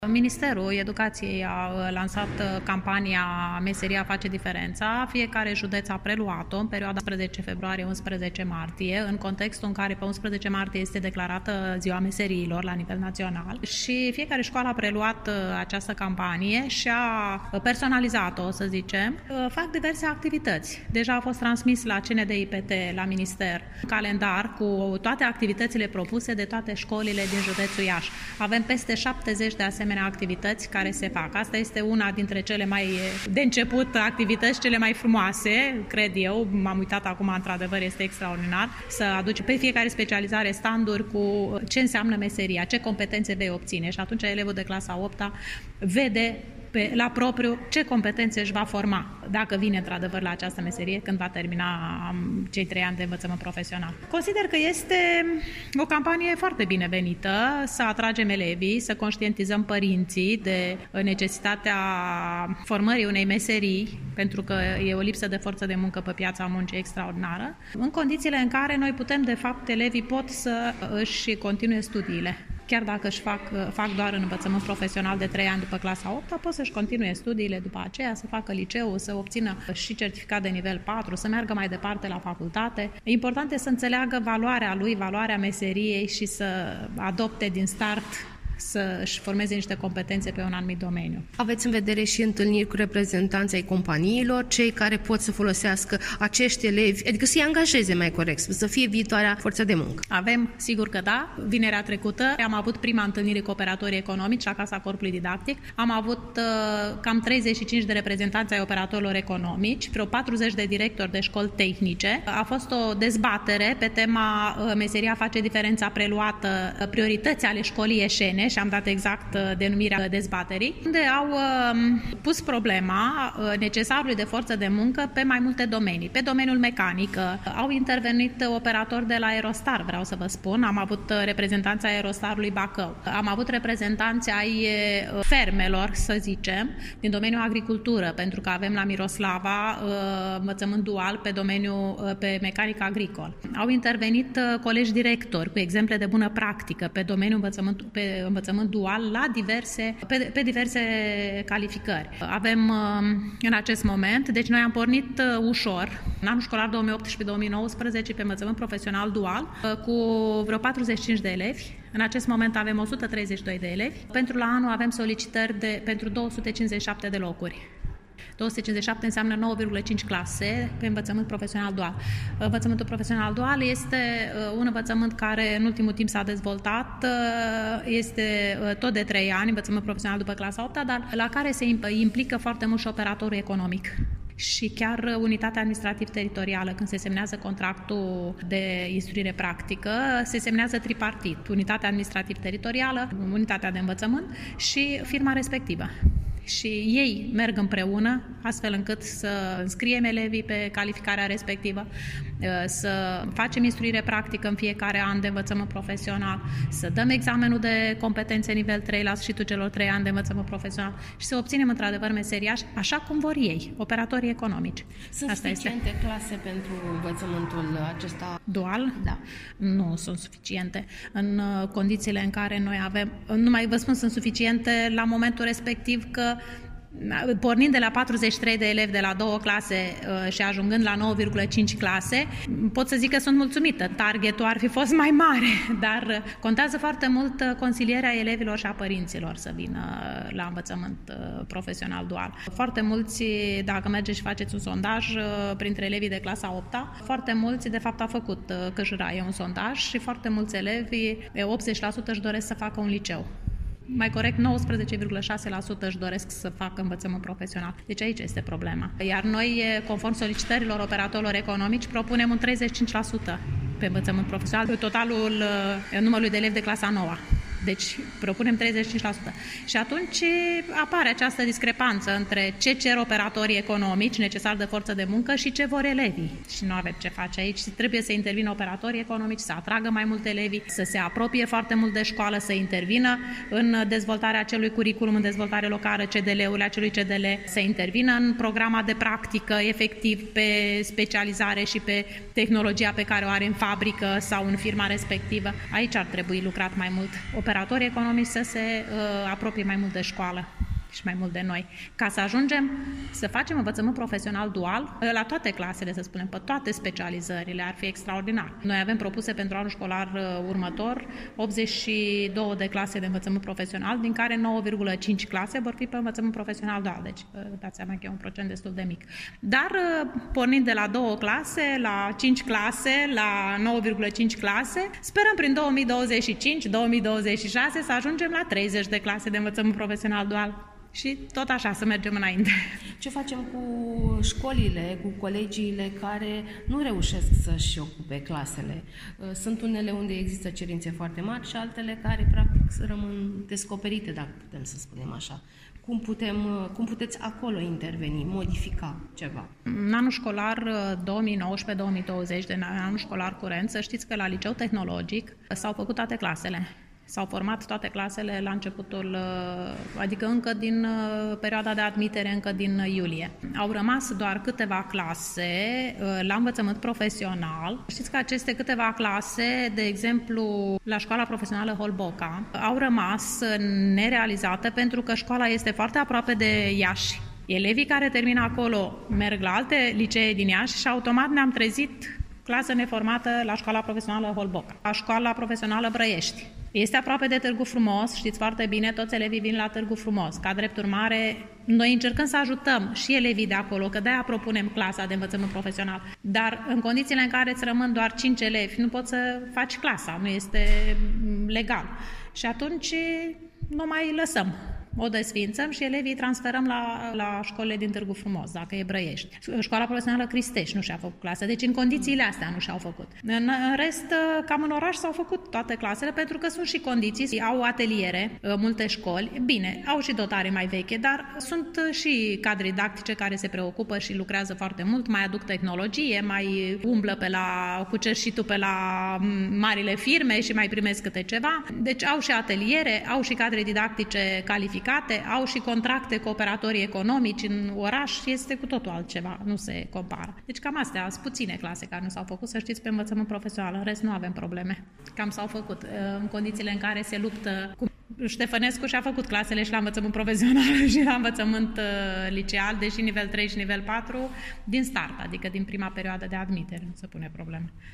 Ministerul Educației a lansat campania Meseria face diferența. Fiecare județ a preluat-o în perioada 11 februarie-11 martie, în contextul în care pe 11 martie este declarată Ziua Meseriilor la nivel național. Și fiecare școală a preluat această campanie și a personalizat-o, să zicem. Fac diverse activități. Deja a fost transmis la CNDIPT, la Minister, un calendar cu toate activitățile propuse de toate școlile din județul Iași. Avem peste 70 de asemenea activități care se fac. Asta este una dintre cele mai de început activități, cele mai frumoase, cred eu. M-am uitat acum, într-adevăr, este extraordinar să aduci pe fiecare specializare standuri cu ce înseamnă meseria, ce competențe vei obține. Și atunci elevul de clasa 8-a vede la propriu ce competențe își va forma dacă vine într-adevăr la această meserie când va termina cei 3 ani de învățământ profesional. Consider că este o campanie foarte binevenită să atragem elevii, să conștientizăm părinții de necesitatea formării unei meserii, pentru că e o lipsă de forță de muncă pe piața muncii extraordinară, în condițiile în care noi putem, de fapt, elevii pot să își continue studiile. Chiar dacă își fac doar în învățământ profesional de 3 ani după clasa 8, pot să-și continue studiile după aceea, să facă liceu, să obțină și certificat de nivel 4, să meargă mai departe la facultate. Important este să înțeleagă valoarea lui, valoarea meseriei și să adopte din start să își formeze niște competențe pe un anumit domeniu. Aveți în vedere și întâlniri cu reprezentanții ai companiilor, cei care pot să folosească acești elevi, adică să-i angajeze mai corect, să fie viitoarea forță de muncă? Avem, sigur că da. Vinerea trecută am avut prima întâlnire cu operatorii economici la Casa Corpului Didactic. Am avut cam 35 de reprezentanți ai operatorilor economici, vreo 40 de directori de școli tehnice. A fost o dezbatere pe tema Meseria face diferența preluată, priorități ale școlii ieșene, și am dat exact denumirea dezbaterii, unde au pus problema necesarului de forță de muncă pe mai multe domenii. Pe domeniul mecanic au intervenit operatori de la Aerostar, vreau să vă spun. Am avut reprezentanți ai Aerostarului Bacău. Am avut reprezentanți ai fermelor, să zicem, din domeniul agricultură, pentru că avem la Miroslava învățământ dual pe mecanic agricol. Au intervenit colegi directori cu exemple de bună practică pe domeniul învățământ dual la pe diverse calificări. Avem în acest moment, deci noi am pornit ușor în anul școlar 2018-2019 pe învățământ profesional dual cu vreo 45 de elevi. În acest moment avem 132 de elevi. Pentru la anul avem solicitări pentru 257 de locuri. 257 înseamnă 9,5 clase pe învățământ profesional dual. Învățământul profesional dual este un învățământ care în ultimul timp s-a dezvoltat, este tot de 3 ani, învățământ profesional după clasa 8, dar la care se implică foarte mult și operatorul economic. Și chiar unitatea administrativ-teritorială, când se semnează contractul de instruire practică, se semnează tripartit. Unitatea administrativ-teritorială, unitatea de învățământ și firma respectivă. Și ei merg împreună, astfel încât să înscriem elevii pe calificarea respectivă, să facem instruire practică în fiecare an de învățământ profesional, să dăm examenul de competențe nivel 3 la sfârșitul celor 3 ani de învățământ profesional și să obținem într-adevăr meseriași așa cum vor ei, operatorii economici. Sunt Asta suficiente este. clase pentru învățământul acesta? Dual? Da. Nu sunt suficiente. În condițiile în care noi avem, numai vă spun, sunt suficiente la momentul respectiv că pornind de la 43 de elevi de la 2 clase și ajungând la 9,5 clase, pot să zic că sunt mulțumită. Targetul ar fi fost mai mare, dar contează foarte mult consilierea elevilor și a părinților să vină la învățământ profesional dual. Foarte mulți, dacă mergeți și faceți un sondaj printre elevii de clasa 8-a, foarte mulți, de fapt, au făcut Căjăraie un sondaj și foarte mulți elevi, 80% își doresc să facă un liceu. Mai corect, 19,6% își doresc să facă învățământ profesional. Deci aici este problema. Iar noi, conform solicitărilor operatorilor economici, propunem un 35% pe învățământ profesional, pe totalul numărului de elevi de clasa 9. Deci propunem 35%. Și atunci apare această discrepanță între ce cer operatorii economici, necesar de forță de muncă, și ce vor elevii. Și nu avem ce face aici. Trebuie să intervină operatorii economici, să atragă mai multe elevi, să se apropie foarte mult de școală, să intervină în dezvoltarea acelui curriculum, în dezvoltare locală, CDL-ul acelui CDL, să intervină în programa de practică, efectiv, pe specializare și pe tehnologia pe care o are în fabrică sau în firma respectivă. Aici ar trebui lucrat mai mult. operatorii economici să se apropie mai mult de școală și mai mult de noi, ca să ajungem să facem învățământ profesional dual la toate clasele, să spunem, pe toate specializările, ar fi extraordinar. Noi avem propuse pentru anul școlar următor 82 de clase de învățământ profesional, din care 9,5 clase vor fi pe învățământ profesional dual, deci dați seama că e un procent destul de mic. Dar pornind de la 2 clase, la 5 clase, la 9,5 clase, sperăm prin 2025-2026 să ajungem la 30 de clase de învățământ profesional dual. Și tot așa, să mergem înainte. Ce facem cu școlile, cu colegiile care nu reușesc să-și ocupe clasele? Sunt unele unde există cerințe foarte mari și altele care, practic, rămân descoperite, dacă putem să spunem așa. Cum puteți acolo interveni, modifica ceva? În anul școlar 2019-2020, de anul școlar curent, să știți că la liceu tehnologic s-au făcut toate clasele. S-au format toate clasele la începutul, adică încă din perioada de admitere, încă din iulie. Au rămas doar câteva clase la învățământ profesional. Știți că aceste câteva clase, de exemplu, la școala profesională Holboca, au rămas nerealizate pentru că școala este foarte aproape de Iași. Elevii care termină acolo merg la alte licee din Iași și automat ne-am trezit clasă neformată la școala profesională Holboca, la școala profesională Brăiești. Este aproape de Târgu Frumos, știți foarte bine, toți elevii vin la Târgu Frumos. Ca drept urmare, noi încercăm să ajutăm și elevii de acolo, că de-aia propunem clasa de învățământ profesional. Dar în condițiile în care îți rămân doar 5 elevi, nu poți să faci clasa, nu este legal. Și atunci nu mai lăsăm. O desfințăm și elevii transferăm la școlile din Târgu Frumos, dacă e Brăiești. Școala profesională Cristești nu și-a făcut clasă, deci în condițiile astea nu și-au făcut. În rest, cam în oraș s-au făcut toate clasele, pentru că sunt și condiții, au ateliere, multe școli, bine, au și dotare mai veche, dar sunt și cadre didactice care se preocupă și lucrează foarte mult, mai aduc tehnologie, mai umblă cu cerșitul pe la marile firme și mai primesc câte ceva. Deci au și ateliere, au și cadre didactice calificate, au și contracte cu operatorii economici în oraș, este cu totul altceva, nu se compară. Deci cam astea, sunt puține clase care nu s-au făcut, să știți, pe învățământ profesional, în rest nu avem probleme. Cam s-au făcut în condițiile în care se luptă cu Ștefănescu și-a făcut clasele și la învățământ profesional și la învățământ liceal, deși nivel 3 și nivel 4 din start, adică din prima perioadă de admitere, nu se pune probleme.